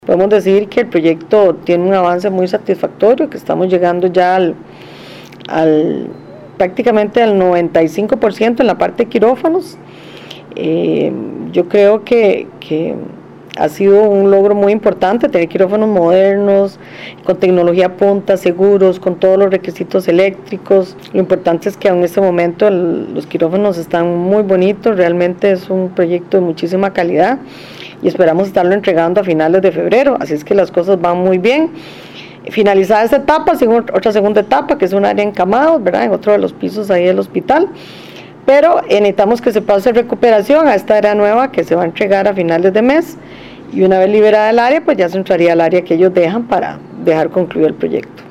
Podemos decir que el proyecto tiene un avance muy satisfactorio, que estamos llegando ya prácticamente al 95% en la parte de quirófanos. Yo creo que ha sido un logro muy importante tener quirófanos modernos, con tecnología punta, seguros, con todos los requisitos eléctricos. Lo importante es que en este momento los quirófanos están muy bonitos, realmente es un proyecto de muchísima calidad y esperamos estarlo entregando a finales de febrero, así es que las cosas van muy bien. Finalizada esta etapa, sigue otra segunda etapa, que es un área encamados, ¿verdad?, en otro de los pisos ahí del hospital. Pero necesitamos que se pase recuperación a esta área nueva que se va a entregar a finales de mes, y una vez liberada el área, pues ya se entraría al área que ellos dejan para dejar concluido el proyecto.